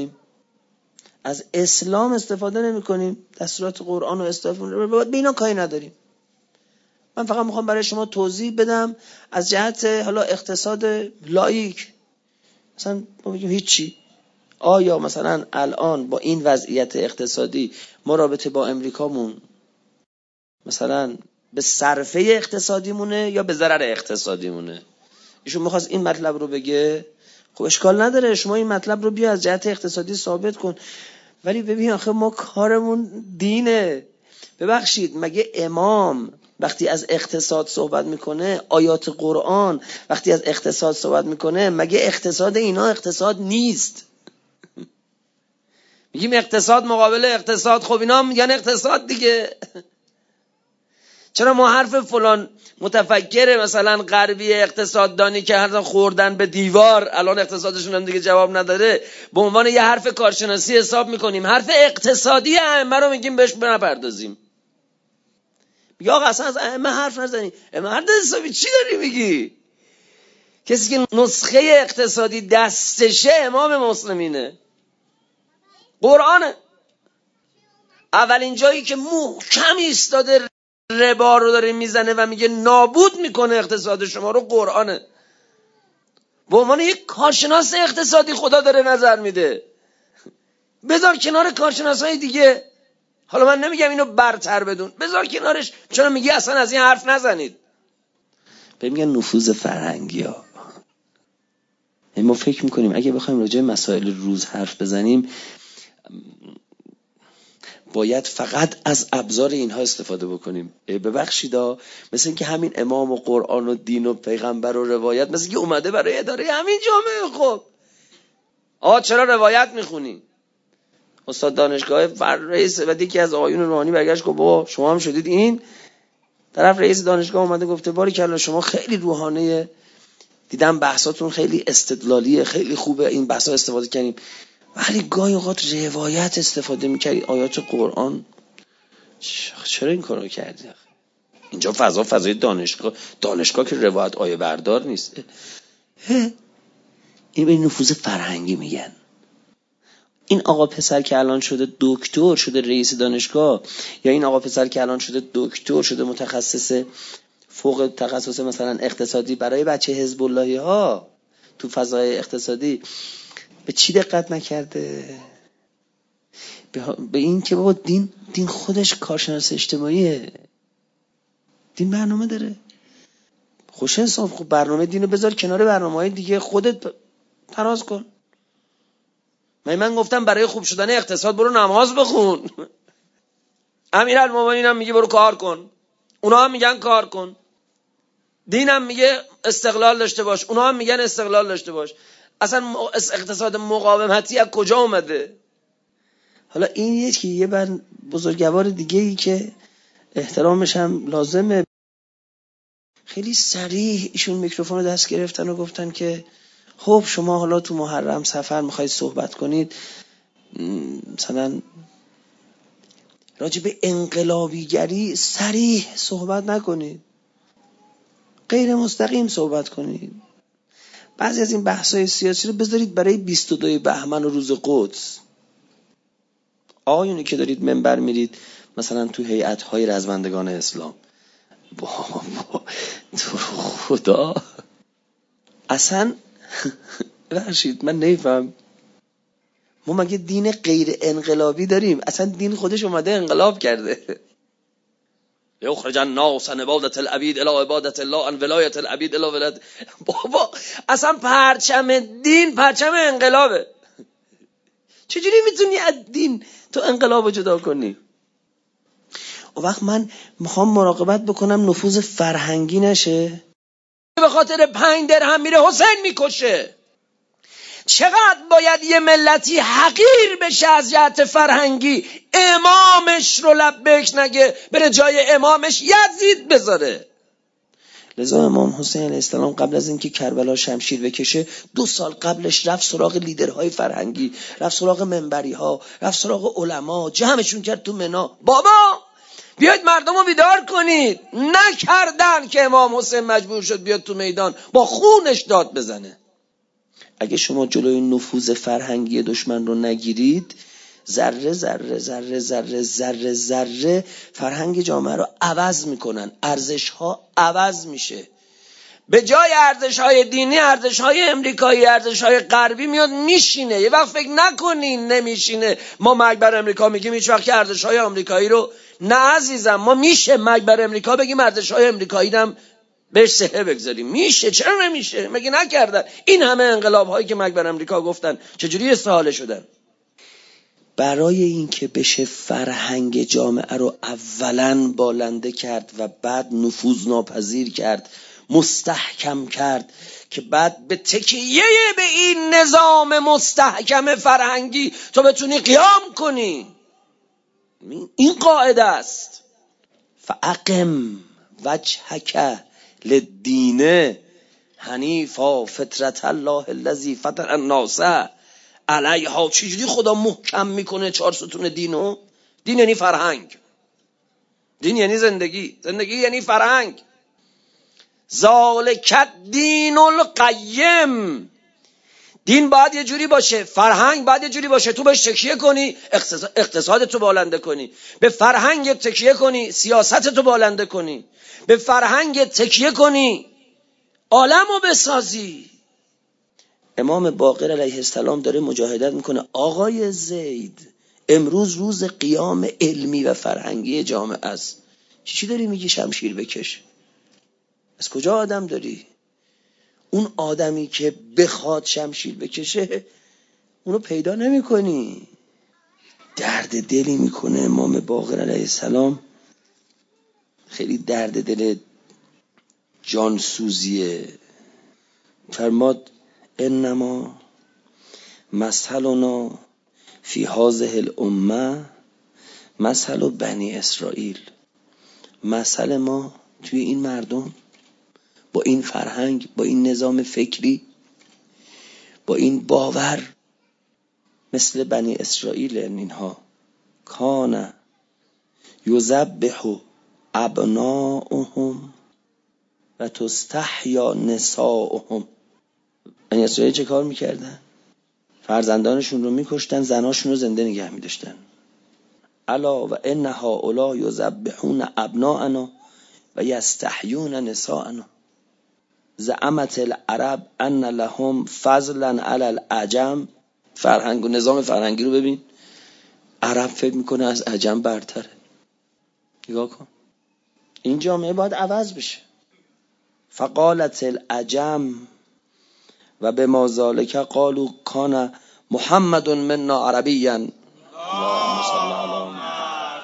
نمی کنیم، دستورات قرآن و استفاده به اینا کاری نداریم. من فقط میخوام برای شما توضیح بدم از جهت حالا اقتصاد لایک. مثلا ما بگیم هیچی. آیا مثلا الان با این وضعیت اقتصادی ما رابطه با امریکامون مثلا به صرفه اقتصادیمونه یا به ضرر اقتصادیمونه؟ ایشون میخواست این مطلب رو بگه. خب اشکال نداره، شما این مطلب رو بیا از جهت اقتصادی ثابت کن، ولی ببین آخه ما کارمون دینه. ببخشید مگه امام وقتی از اقتصاد صحبت میکنه، آیات قرآن وقتی از اقتصاد صحبت میکنه، مگه اقتصاد اینا اقتصاد نیست؟ میگیم اقتصاد مقابل اقتصاد، خب اینا میگن اقتصاد دیگه. چرا ما حرف فلان متفکر مثلا غربی اقتصاددانی که هر خوردن به دیوار الان اقتصادشون هم دیگه جواب نداره به عنوان یه حرف کارشناسی حساب میکنیم، حرف اقتصادی ائمه رو میگیم بهش نپردازیم؟ میگه آقا اصلا از ائمه حرف نزنی. مرد حسابی چی داری میگی؟ کسی که نسخه اقتصادی دستشه امام مسلمینه، قرآنه. اولین جایی که محکم ایستاده ربا رو داره میزنه و میگه نابود میکنه اقتصاد شما رو، قرآنه. به عنوان یک کارشناس اقتصادی خدا داره نظر میده. بذار کنار کارشناسای دیگه، حالا من نمیگم اینو برتر بدون، بذار کنارش، چرا میگی اصلا از این حرف نزنید؟ میگن نفوذ فرهنگی ها. ما فکر میکنیم اگه بخوایم راجع به مسائل روز حرف بزنیم باید فقط از ابزار اینها استفاده بکنیم. ببخشیدا، مثل اینکه همین امام و قرآن و دین و پیغمبر و روایت مثل اینکه اومده برای اداره همین جامعه. خب چرا روایت میخونی؟ استاد دانشگاه رئیس و یکی از آقایون روحانی برگشت گفت بابا شما هم شدید این؟ طرف رئیس دانشگاه اومده گفته باریکلا شما خیلی روحانیه، دیدم بحثاتون خیلی استدلالیه، خیلی خوبه، این بحثا استفاده کنیم، ولی گاهی اوقات روایت استفاده میکردید، آیات قرآن. چرا این کارو کردی؟ اینجا فضای دانشگاه که روایت آیه بردار نیست. این به نفوذ فرهنگی میگن. این آقا پسر که الان شده دکتر، شده رئیس دانشگاه، یا این آقا پسر که الان شده دکتر، شده متخصص فوق تخصص مثلا اقتصادی برای بچه حزب اللهی ها تو فضای اقتصادی، به چی دقت نکرده؟ به این که بابا دین خودش کارشناس اجتماعیه، دین برنامه داره. خوش انصاف، خب برنامه دینو بذار کنار برنامه‌های دیگه، خودت تراز کن. من گفتم برای خوب شدن اقتصاد برو نماز بخون. امیرالمومنین هم میگه برو کار کن، اونا هم میگن کار کن. دین هم میگه استقلال داشته باش، اونا هم میگن استقلال داشته باش. اصلا اقتصاد مقاومتی از کجا اومده؟ حالا این یه بزرگوار دیگه ای که احترامش هم لازمه، خیلی صریح ایشون میکروفون رو دست گرفتن و گفتن که خب شما حالا تو محرم سفر میخواید صحبت کنید، مثلا راجع به انقلابیگری صریح صحبت نکنید، غیر مستقیم صحبت کنید. بعضی از این بحث‌های سیاسی رو بذارید برای 22 بهمن و روز قدس. آقایونی که دارید منبر میرید مثلا تو هیئت‌های رزمندگان اسلام، تو خدا اصلا بخشید من نمیفهم، ما مگه دین غیر انقلابی داریم؟ اصلا دین خودش اومده انقلاب کرده. یخرج الناس عن عبادة العبید الی عبادة الله، عن ولایت العبید الی ولایت. بابا اصلا پرچم دین پرچم انقلابه. چجوری میتونی از دین تو انقلابو جدا کنی؟ اون وقت من میخوام مراقبت بکنم نفوذ فرهنگی نشه. به خاطر 5 درهم میره حسین میکشه. چقدر باید یه ملتی حقیر بشه از جهت فرهنگی امامش رو لبیک نگه، بره جای امامش یزید بذاره. لذا امام حسین علیه السلام قبل از اینکه کربلا شمشیر بکشه 2 سال قبلش رفت سراغ لیدرهای فرهنگی، رفت سراغ منبری ها، رفت سراغ علما، جمعشون کرد تو منا. بابا بیاید مردم رو بیدار کنید. نکردن که امام حسین مجبور شد بیاد تو میدان با خونش داد بزنه. اگه شما جلوی نفوذ فرهنگی دشمن رو نگیرید، ذره ذره ذره ذره ذره ذره فرهنگ جامعه رو عوض میکنن، ارزش ها عوض میشه. به جای ارزش های دینی ارزش های امریکایی، ارزش های غربی میاد میشینه. یه وقت فکر نکنین نمیشینه. ما مرگ بر امریکا میگیم هیچ وقت که ارزش های امریکایی رو نه عزیزم. ما میشه مرگ بر امریکا بگیم ارزش های امریکایی هم بهش صحه بگذاریم. میشه، چرا نمیشه؟ مگه نکردن این همه انقلاب هایی که مرگ بر امریکا گفتن چجوری استحاله شدن؟ برای این که بشه فرهنگ جامعه رو اولاً بالنده کرد و بعد نفوذ ناپذیر کرد، مستحکم کرد، که بعد به تکیه به این نظام مستحکم فرهنگی تو بتونی قیام کنی. این قاعده است. فاقم وجهک للدین حنیفا فطرت الله الذی فطر الناس علیها. چجوری خدا محکم میکنه 4 ستون دینو؟ دین یعنی فرهنگ، دین یعنی زندگی، زندگی یعنی فرهنگ. ذالک الدین القیم. دین باید یه جوری باشه، فرهنگ باید یه جوری باشه تو بهش تکیه کنی، اقتصادتو بالنده کنی، به فرهنگ تکیه کنی، سیاستتو بالنده کنی، به فرهنگ تکیه کنی، عالمو بسازی. امام باقر علیه السلام داره مجاهدت میکنه. آقای زید امروز روز قیام علمی و فرهنگی جامعه است، چی داری میگی شمشیر بکش؟ از کجا آدم داری؟ اون آدمی که بخواد شمشیر بکشه اونو پیدا نمی کنی. درد دلی میکنه امام باقر علیه السلام، خیلی درد دل جانسوزیه. فرماد انما مثلنا فی هذه الامه مثل بنی اسرائیل. مثل ما توی این مردم با این فرهنگ، با این نظام فکری، با این باور مثل بنی اسرائیل. اینها کان یذبح ابناؤهم و تستحیا نساؤهم. بنی اسرائیل چه کار میکردن؟ فرزندانشون رو میکشتن، زناشون رو زنده نگه میداشتن. الا و ان هؤلاء یذبحون ابناءنا و یستحیون نساءنا. زعمت العرب ان لهم فضلا علی العجم. فرهنگ و نظام فرهنگی رو ببین، عرب فکر میکنه از عجم برتره. نگاه کن، این جامعه باید عوض بشه. فقالت العجم و بما ذلک قالوا کان محمد منا عربیا. اللهم صل علی محمد.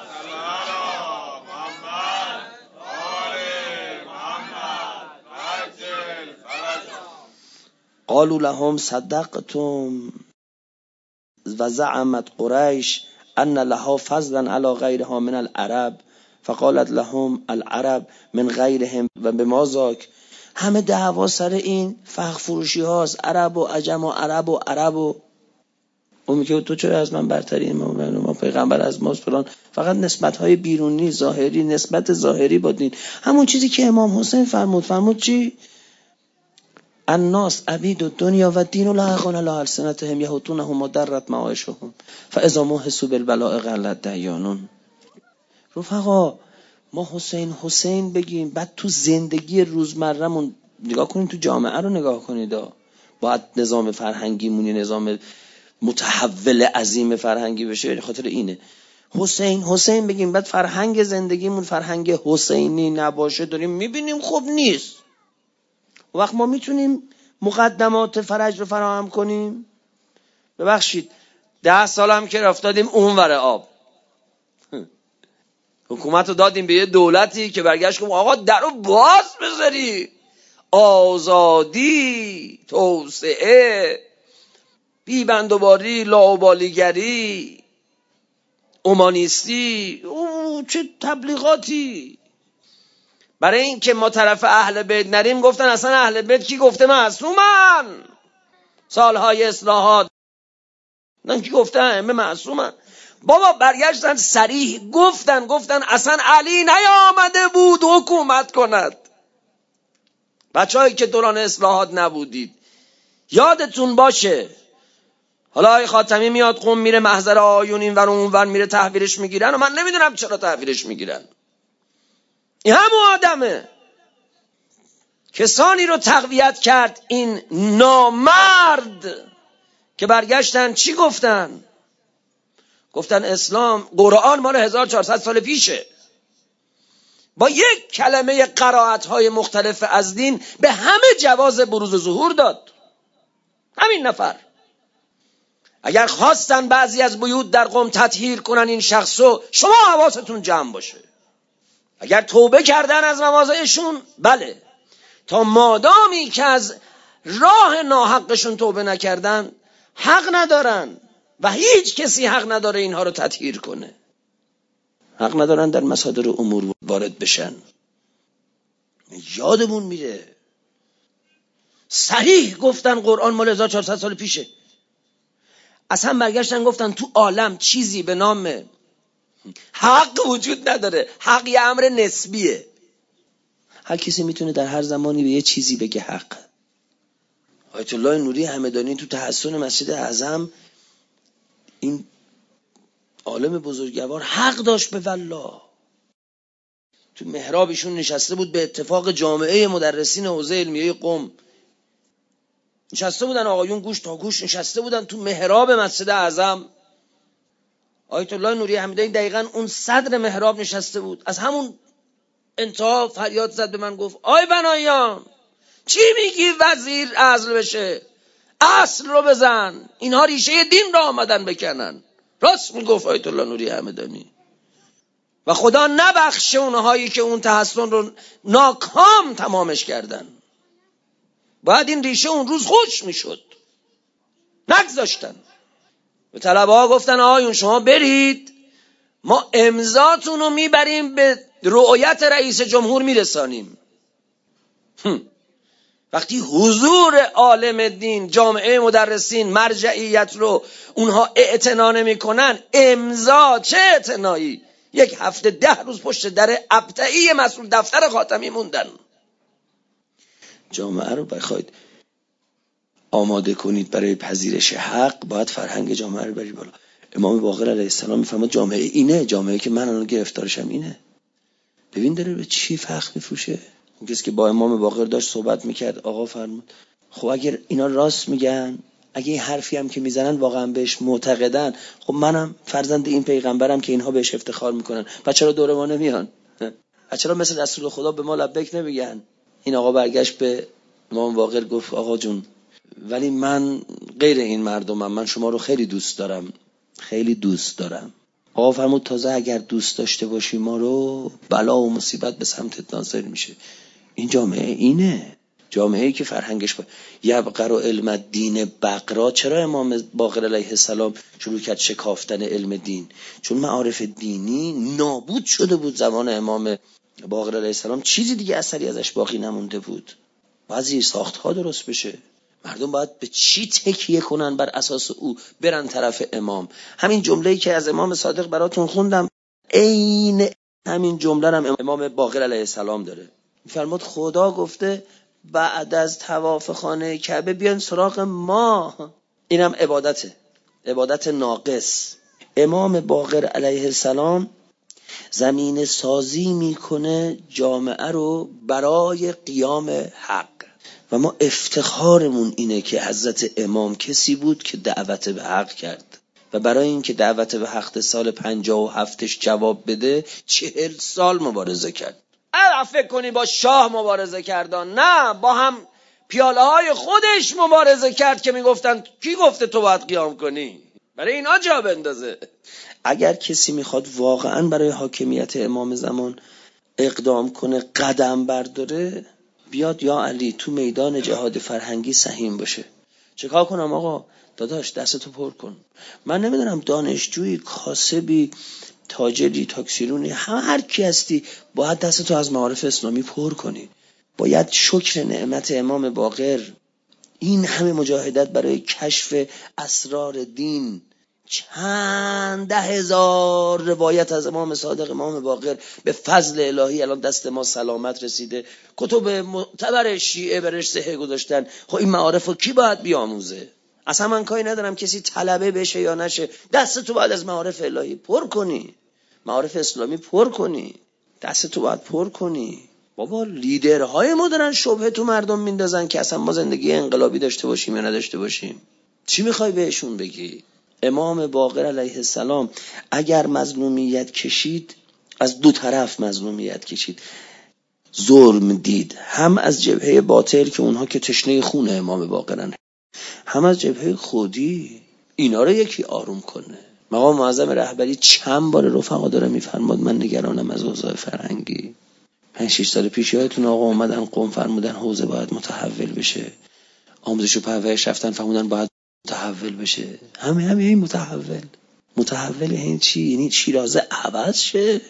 قالوا لهم صدقتم و زعمت قریش ان لها فضلا علی غیرها من العرب فقالت لهم العرب من غیرهم و بما ذاک. همه دعوا سر این فخر فروشی هاست، عرب و عجم و عرب و عرب و اون میگه تو چرا از من برتری؟ ما پیغمبر از ماست فلان. فقط نسبت های بیرونی ظاهری، نسبت ظاهری با دین. همون چیزی که امام حسین فرمود چی؟ الناس عبید الدنیا و دین لا یقون علی السنتهم یهتونهم مدرت معاشهم فاذا محسوا بالبلاء قلت دیانون. رفقا ما حسین بگیم، بعد تو زندگی روزمرهمون نگاه کنید، تو جامعه رو نگاه کنید. باید نظام فرهنگیمون نظام متحول عظیم فرهنگی بشه. به خاطر اینه حسین بگیم، بعد فرهنگ زندگیمون فرهنگ حسینی نباشه، داریم میبینیم خب نیست. وقت ما میتونیم مقدمات فرج رو فراهم کنیم. ببخشید 10 سال هم که رفتادیم اون ور آب، حکومت رو دادیم به یه دولتی که برگشت گفت آقا در رو باز بذاری، آزادی، توسعه، بیبندوباری، لاابالیگری، اومانیستی، چه تبلیغاتی. برای این که ما طرف اهل بیت نریم گفتن اصلا اهل بیت کی گفته معصومن؟ سالهای اصلاحات نه کی گفتن ائمه معصومن؟ بابا برگشتن صریح گفتن اصلا علی نیامده بود حکومت کند. بچه‌هایی که دوران اصلاحات نبودید یادتون باشه. حالا آقای خاتمی میاد قم میره محضر آیون این ور اون ور میره تحویلش میگیرن و من نمیدونم چرا تحویلش میگیرن. این همون آدمه. کسانی رو تقویت کرد این نامرد که برگشتن چی گفتن؟ گفتن اسلام، قرآن مال 1400 سال پیشه. با یک کلمه قرائت‌های مختلف از دین به همه جواز بروز و ظهور داد. همین نفر. اگر خواستن بعضی از بیوت در قم تطهیر کنن این شخصو، شما حواستون جمع باشه. اگر توبه کردن از مواضعشون، بله، تا مادامی که از راه ناحقشون توبه نکردن حق ندارن و هیچ کسی حق نداره اینها رو تطهیر کنه. حق ندارن در مصادر امور وارد بشن. یادمون میره صحیح گفتن قرآن مال 1400 سال پیشه. اصلا برگشتن گفتن تو عالم چیزی به نام حق وجود نداره. حق یه امر نسبیه. هر کسی میتونه در هر زمانی به یه چیزی بگه حق. آیت الله نوری همدانی تو تحسن مسجد اعظم، این عالم بزرگوار حق داشت به والله. تو محرابشون نشسته بود، به اتفاق جامعه مدرسین حوزه علمیه قم نشسته بودن، آقایون گوش تا گوش نشسته بودن تو محراب مسجد اعظم. آیت الله نوری همدانی دقیقاً اون صدر محراب نشسته بود. از همون انتها فریاد زد به من، گفت آی بنایان چی میگی وزیر عزل بشه؟ اصل رو بزن، اینها ریشه دین را آمدن بکنن. راست میگفت آیت الله نوری همدانی. و خدا نبخشه اونهایی که اون تحسن رو ناکام تمامش کردن. باید این ریشه اون روز خوش میشد، نگذاشتن. به طلبه ها گفتن آقایون شما برید، ما امضاتون رو میبریم به رؤیت رئیس جمهور میرسانیم. وقتی حضور عالم دین، جامعه مدرسین، مرجعیت رو اونها اعتنا نمی‌کنن، امضا چه اعتنایی؟ 1 هفته 10 روز پشت در ابطحی مسئول دفتر خاتمی موندن. جامعه رو بخواید آماده کنید برای پذیرش حق، باید فرهنگ جامعه رو بری بالا. امام باقر علیه السلام میفهمد جامعه اینه، جامعه که من الان گرفتارشم اینه. ببین داره به چی فخر میفروشه. اون کسی که با امام باقر داشت صحبت میکرد، آقا فرمود خب اگر اینا راست میگن، اگه این حرفی هم که میزنن واقعا بهش معتقدن، خب منم فرزند این پیغمبرم که اینها بهش افتخار میکنن، چرا دور ما نمیان؟ چرا مثل رسول خدا به ما لبیک نمیگن؟ این آقا برگشت به امام باقر گفت آقا جون ولی من غیر این مردمم، من شما رو خیلی دوست دارم، خیلی دوست دارم. آقا فرمود تازه اگر دوست داشته باشی ما رو، بلا و مصیبت به سمتت نازل میشه. این جامعه اینه، جامعه‌ای که فرهنگش یبقر و علم دین بقرا. چرا امام باقر علیه السلام شروع کرد شکافتن علم دین؟ چون معارف دینی نابود شده بود زمان امام باقر علیه السلام، چیزی دیگه اثری ازش باقی نمونده بود. باید زیر ساخت‌ها درست بشه. مردم باید به چی تکیه کنن بر اساس او برن طرف امام. همین جمله‌ای که از امام صادق براتون خوندم، عین همین جمله هم امام باقر علیه السلام داره. می‌فرماد خدا گفته بعد از طواف خانه کعبه بیان سراغ ما. اینم عبادته، عبادت ناقص. امام باقر علیه السلام زمین سازی میکنه جامعه رو برای قیام حق. و ما افتخارمون اینه که حضرت امام کسی بود که دعوت به حق کرد و برای اینکه دعوت به حق سال 57ش جواب بده 40 سال مبارزه کرد. فکر کنی با شاه مبارزه کردن؟ نه، با هم پیاله های خودش مبارزه کرد که میگفتن کی گفته تو باید قیام کنی؟ برای اینا جا بندازه. اگر کسی میخواد واقعا برای حاکمیت امام زمان اقدام کنه، قدم برداره، بیاد یا علی تو میدان جهاد فرهنگی سهیم باشه. چیکار کنم آقا؟ داداش دستتو پر کن. من نمیدونم دانشجویی، کاسبی، تاجری، تاکسیرونی، هر کی هستی، باید دستتو از معارف اسلامی پر کنی. باید شکر نعمت امام باقر، این همه مجاهدت برای کشف اسرار دین، چند 10,000 روایت از امام صادق امام باقر به فضل الهی الان دست ما سلامت رسیده. کتب معتبر شیعه برش صحه گذاشتن. خب این معارف رو کی باید بیاموزه؟ اصلا من کاری ندارم کسی طلبه بشه یا نشه، دستتو باید از معارف الهی پر کنی، معارف اسلامی پر کنی، دستتو باید پر کنی. بابا لیدرهای ما دارن شبهه تو مردم میندازن که اصلا ما زندگی انقلابی داشته باشیم یا نداشته باشیم. چی میخوای بهشون بگی؟ امام باقر علیه السلام اگر مظلومیت کشید، از دو طرف مظلومیت کشید، ظلم دید، هم از جبهه باطل که اونها که تشنه خون امام باقرن، هم از جبهه خودی. اینا رو یکی آروم کنه. مقام معظم رهبری چند بار رفقا داره میفرماد من نگرانم از اوضاع فرهنگی. 5-6 سال پیش یادتون آقا اومدن قم فرمودن حوزه باید متحول بشه، آموزش و پرورش رفتن فرمودن باید متحول بشه. همه این متحول این چی؟ یعنی شیرازه عوض شه؟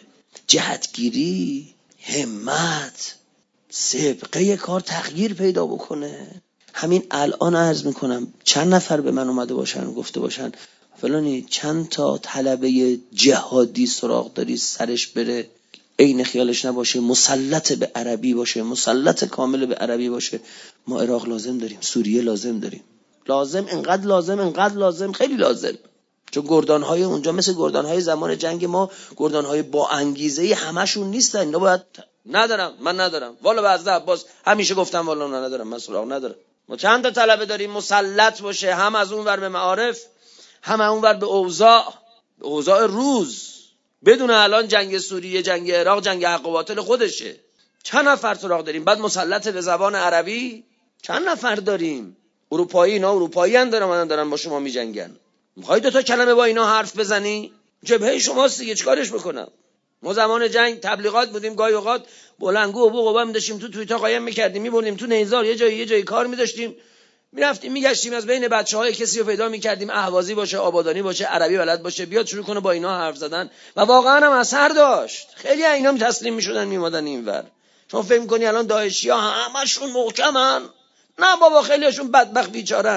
جهتگیری، همت، سابقه کار تغییر پیدا بکنه. همین الان عرض میکنم چند نفر به من اومده باشن گفته باشن فلانی چند تا طلبه جهادی سراغ داری سرش بره، عین خیالش نباشه، مسلط به عربی باشه، مسلط کامل به عربی باشه. ما عراق لازم داریم، سوریه لازم داریم، لازم، انقدر لازم، خیلی لازم. چون گردانهای اونجا مثل گردانهای زمان جنگ ما گردانهای با انگیزه همشون نیستن. اینا باید من ندارم والا بعضی عباس همیشه گفتم والا ندارم، من سراغ ندارم. ما چند تا طلبه داریم مسلط باشه، هم از اون ور به معارف، هم اون ور به اوضاع روز. بدون الان جنگ سوریه، جنگ عراق، جنگ حق و باطل خودشه. چند نفر سراغ داریم؟ بعد مسلط به زبان عربی چند نفر داریم؟ اروپایی ان دارن با شما میجنگن. میخوای دو تا کلمه با اینا حرف بزنی؟ جبهه شماست دیگه، چیکارش بکنم؟ ما زمان جنگ تبلیغات بودیم، گاهی اوقات بلنگو و بوقا می‌داشتیم تو توییتا قایم می‌کردیم، می‌بردیم تو نیزار یه جایی کار می‌داشتیم، می‌رفتیم می‌گشتیم از بین بچه‌های کسی رو پیدا می‌کردیم اهوازی باشه، آبادانی باشه، عربی بلد باشه، بیاد شروع کنه با اینا حرف زدن و واقعا هم اثر داشت. خیلی اینا تسلیم می‌شدن میومدن اینور. شما فکر می‌کنی الان داعشی‌ها همشون محکمن؟ نه بابا، خیلیشون بدبخت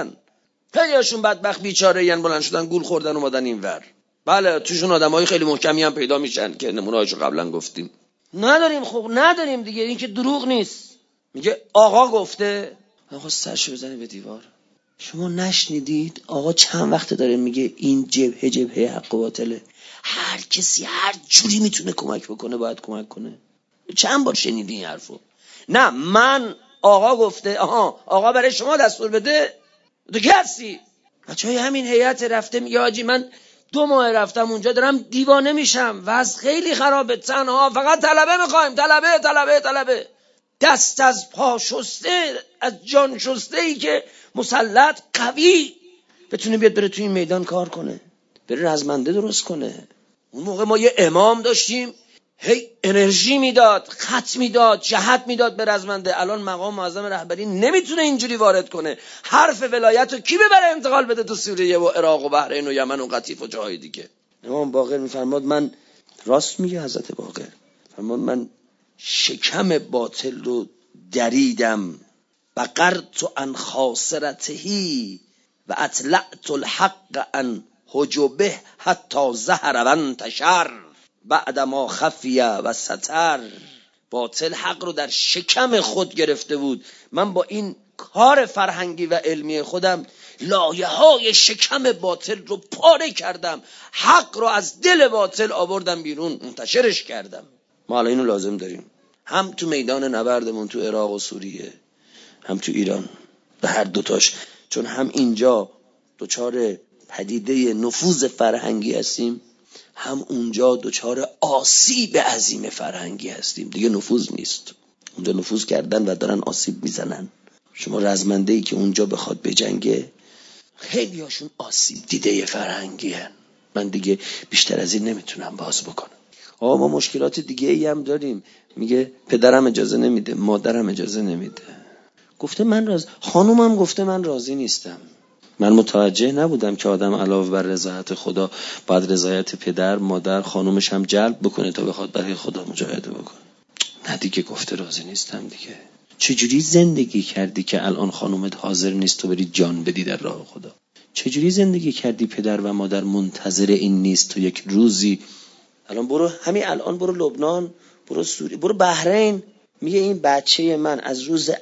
بیچاره‌این، بلند شدن گول خوردن اومدن اینور. بله توشون آدمای خیلی محکمی هم پیدا میشن که نمونه‌هاشو قبلا گفتیم. نداریم دیگه، این که دروغ نیست. میگه آقا گفته، آقا سرشو بزنه به دیوار. شما نشنیدید آقا چند وقت داره میگه این جبهه حق و باطله، هر کسی هر جوری میتونه کمک بکنه باید کمک کنه. چند بار شنیدی این حرفو؟ نه من آقا گفته، آقا برای شما دستور بده، تو کی هستی؟ بچهای همین هیئت رفته میگه حاجی من 2 ماه رفتم اونجا دارم دیوانه میشم، وضع خیلی خرابه، تنها فقط طلبه میخوایم، طلبه، دست از پا شسته، از جان شسته ای که مسلط قوی بتونه بیاد بره توی این میدان کار کنه، بره رزمنده درست کنه. اون موقع ما یه امام داشتیم هی انرژی میداد، خط میداد، جهت میداد به رزمنده. الان مقام معظم رهبری نمیتونه اینجوری وارد کنه. حرف ولایت رو کی ببره انتقال بده تو سوریه و عراق و بحرین و یمن و قطیف و جاهای دیگه؟ امام باقر میفرماد، من راست میگه حضرت باقر، فرماد من شکم باطل رو دریدم، بقرت عن خاصرتهی و اطلعت الحق عن حجبه حتی ظهر و انتشر بعد ما خفیه و ستر. باطل حق رو در شکم خود گرفته بود. من با این کار فرهنگی و علمی خودم لایه های شکم باطل رو پاره کردم، حق رو از دل باطل آوردم بیرون، منتشرش کردم. ما الان اینو لازم داریم، هم تو میدان نبردمون تو عراق و سوریه، هم تو ایران، به هر دوتاش. چون هم اینجا دچار پدیده نفوذ فرهنگی هستیم، هم اونجا دچار آسیب عظیم فرهنگی هستیم. دیگه نفوذ نیست، اونجا نفوذ کردن و دارن آسیب میزنن. شما رزمنده‌ای که اونجا بخواد بجنگه، خیلی هاشون آسیب دیده فرهنگی هن. من دیگه بیشتر از این نمیتونم باز بکنم. ما مشکلات دیگه ای هم داریم. میگه پدرم اجازه نمیده، مادرم اجازه نمیده، گفته من خانومم گفته من راضی نیستم. من متوجه نبودم که آدم علاوه بر رضایت خدا باید رضایت پدر، مادر، خانومش هم جلب بکنه تا بخواد برای خدا مجاهده بکنه. نه دیگه، گفته راضی نیستم دیگه. چجوری زندگی کردی که الان خانومت حاضر نیست تو بری جان بدی در راه خدا؟ چجوری زندگی کردی پدر و مادر منتظر این نیست تو یک روزی، همین الان برو لبنان، برو سوریه، برو بحرین، میگه این بچه من از روز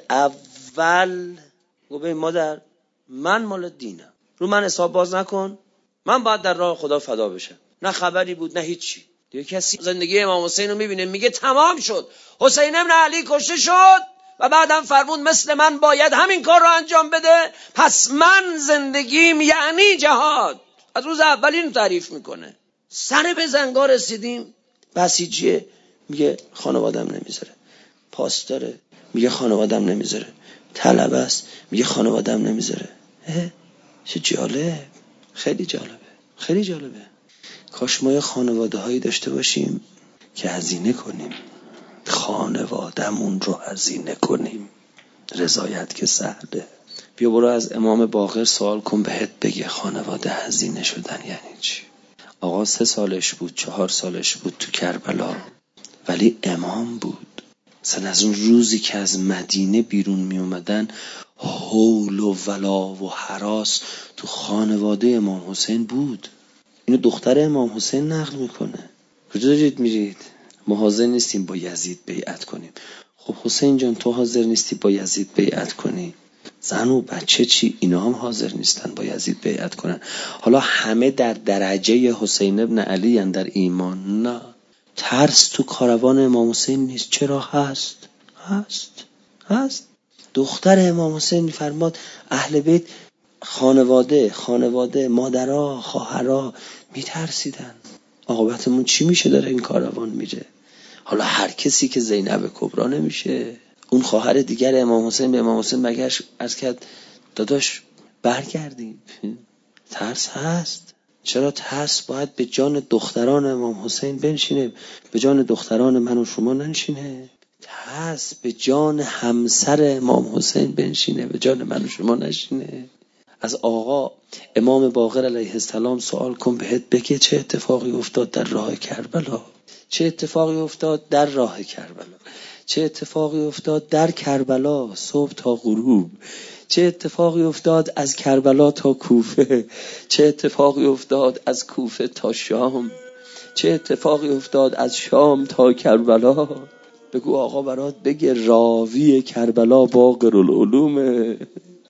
اول گفت مادر من مال دینم، رو من حساب باز نکن، من باید در راه خدا فدا بشم. نه خبری بود نه هیچی. دیگه کسی زندگی امام حسین رو میبینه میگه تمام شد، حسین ابن علی کشته شد و بعدم فرمود مثل من باید همین کار رو انجام بده، پس من زندگیم یعنی جهاد. از روز اول اینو تعریف میکنه. سر به زنگا رسیدیم، بسیجیه میگه خانوادم نمیذاره، پاسداره میگه خانوادم نمیذاره، طلبه است میگه خانوادم نمیذاره. چه جالب، خیلی جالبه. کاش ما یه خانواده هایی داشته باشیم که هزینه کنیم، خانوادمون رو هزینه کنیم. رضایت که سهله. بیا برو از امام باقر سوال کن بهت بگه خانواده هزینه شدن یعنی چی. آقا 3 سالش بود 4 سالش بود تو کربلا، ولی امام بود. مثلا از اون روزی که از مدینه بیرون می اومدن هول و ولا و هراس تو خانواده امام حسین بود. اینو دختر امام حسین نقل میکنه. کجا دارید میرید؟ ما حاضر نیستیم با یزید بیعت کنیم. خب حسین جان تو حاضر نیستی با یزید بیعت کنی؟ زن و بچه چی؟ اینا هم حاضر نیستن با یزید بیعت کنن. حالا همه در درجه حسین ابن علی ان در ایمان؟ نه. ترس تو کاروان امام حسین نیست. چرا هست؟ هست. دختر امام حسین میفرماد اهل بیت خانواده مادرها خواهرها میترسیدن عاقبتمون چی میشه داره این کاروان میره. حالا هر کسی که زینب کبرا نمیشه. اون خواهر دیگر امام حسین به امام حسین مگرش عرض کرد داداش برگردیم. ترس هست. چرا ترس باید به جان دختران امام حسین بنشینه، به جان دختران من و شما ننشینه؟ ترس به جان همسر امام حسین بنشینه، به جان من و شما نشینه؟ از آقا امام باقر علیه السلام سوال کن بهت بگه چه اتفاقی افتاد در راه کربلا. چه اتفاقی افتاد در راه کربلا؟ چه اتفاقی افتاد در کربلا صبح تا غروب؟ چه اتفاقی افتاد از کربلا تا کوفه؟ چه اتفاقی افتاد از کوفه تا شام؟ چه اتفاقی افتاد از شام تا کربلا؟ بگو آقا برات بگه راوی کربلا باقر العلومه.